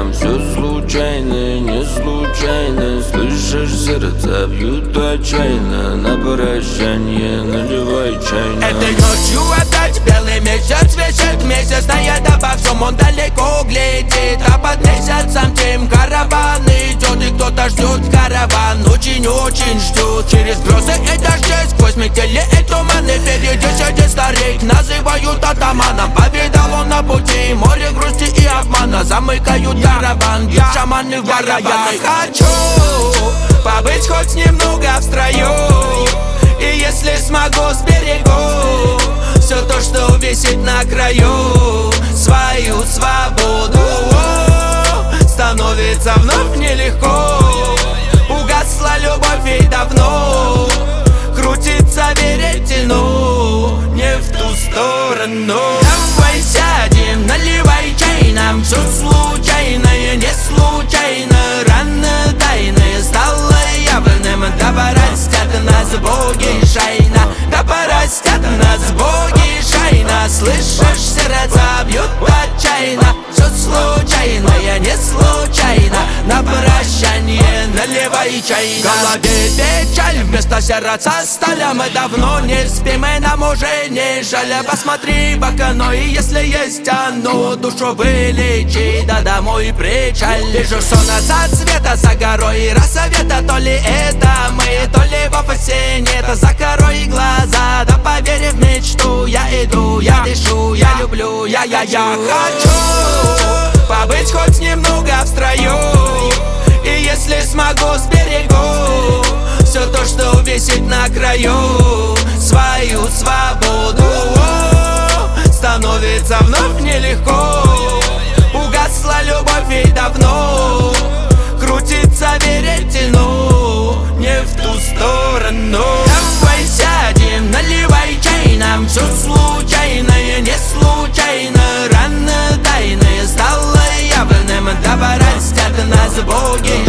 нам все случайно, не случайно. Слышишь, сердца бьют отчаянно. На прощание наливай чайно. Этой ночью опять белый месяц висит. Месяц знает обо всем, он далеко глядит. А под месяцем тем караван идет. И кто-то ждет караван, очень-очень ждет. Через грозы и дожди, сквозь метели и туманы. Впереди сидит старик, называют атаманом. Повидал он на пути море грусти и обмана. Замыкают караван, бьют шаманы в барабаны. Хочу побыть хоть немного в строю, и если смогу, сберегу все то, что висит на краю. Свою свободу становится вновь нелегко. Угасла любовь и давно крутится веретено не в ту сторону. Давай сядем, наливай чай, нам все случайное не случайно. Рано тайное стало явным, да порастят нас боги шайна, да порастят нас боги шайна. Слышишь, сердца бьют отчаянно. Все случайное не случайно. На прощание наливай чай. В голове печаль, вместо сердца сталь. Мы давно не спим, и нам уже не жаль. Посмотри в окно, и если есть оно, душу вылечи, да домой причаль. Вижу сон от света за горой рассвета. То ли это мы, то ли вовсе нет. Закрой глаза, да поверь в мечту. Я иду, я дышу, я люблю, я хочу побыть хоть немного в строю, и если смогу, сберегу все то, что висит на краю. Свою свободу становится вновь нелегко. Угасла любовь и давно крутится веретено не в ту сторону. Давай сядем, наливай чай, нам все случайное не случайно. Рано тайное стало явным, да порастят нас боги